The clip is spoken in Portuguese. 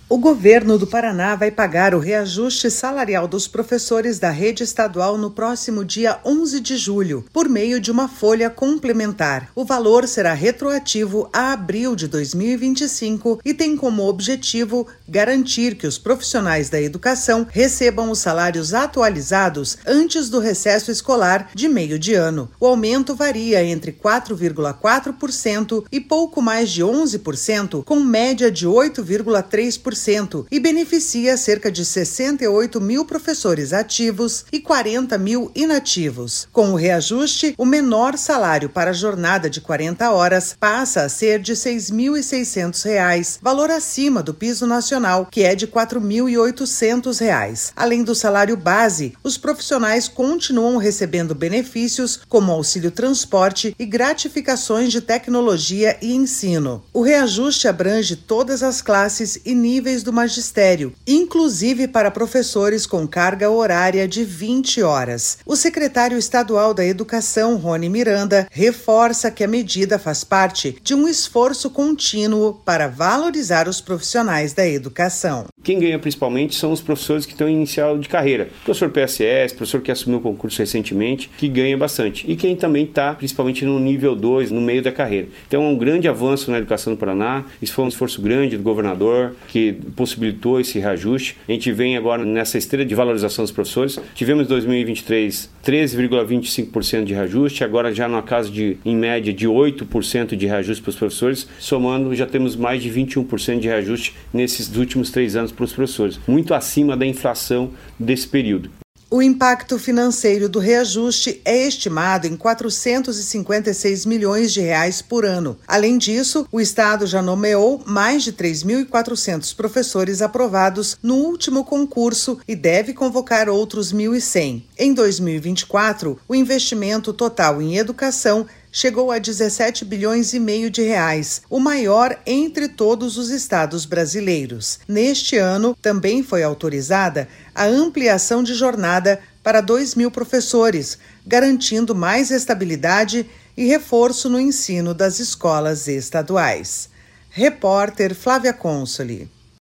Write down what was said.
O governo do Paraná vai pagar o reajuste salarial dos professores da rede estadual no próximo dia 11 de julho, por meio de uma folha complementar. O valor será retroativo a abril de 2025 e tem como objetivo garantir que os profissionais da educação recebam os salários atualizados antes do recesso escolar de meio de ano. O aumento varia entre 4,4% e pouco mais de 11%, com média de 8,3%. E beneficia cerca de 68 mil professores ativos e 40 mil inativos. Com o reajuste, o menor salário para a jornada de 40 horas passa a ser de R$ 6.600, valor acima do piso nacional, que é de R$ 4.800. Além do salário base, os profissionais continuam recebendo benefícios como auxílio transporte e gratificações de tecnologia e ensino. O reajuste abrange todas as classes e níveis do magistério, inclusive para professores com carga horária de 20 horas. O secretário estadual da Educação, Rony Miranda, reforça que a medida faz parte de um esforço contínuo para valorizar os profissionais da educação. Quem ganha principalmente são os professores que estão em inicial de carreira. Professor PSS, professor que assumiu o concurso recentemente, que ganha bastante. E quem também está principalmente no nível 2, no meio da carreira. Então é um grande avanço na educação do Paraná. Isso foi um esforço grande do governador, que possibilitou esse reajuste. A gente vem agora nessa esteira de valorização dos professores. Tivemos em 2023 13,25% de reajuste, agora já na casa de, em média, de 8% de reajuste para os professores. Somando, já temos mais de 21% de reajuste nesses últimos 3 anos para os professores, muito acima da inflação desse período. O impacto financeiro do reajuste é estimado em R$ 456 milhões por ano. Além disso, o Estado já nomeou mais de 3.400 professores aprovados no último concurso e deve convocar outros 1.100. Em 2024, o investimento total em educação chegou a 17 bilhões e meio de reais, o maior entre todos os estados brasileiros. Neste ano, também foi autorizada a ampliação de jornada para 2.000 professores, garantindo mais estabilidade e reforço no ensino das escolas estaduais. Repórter Flávia Consoli.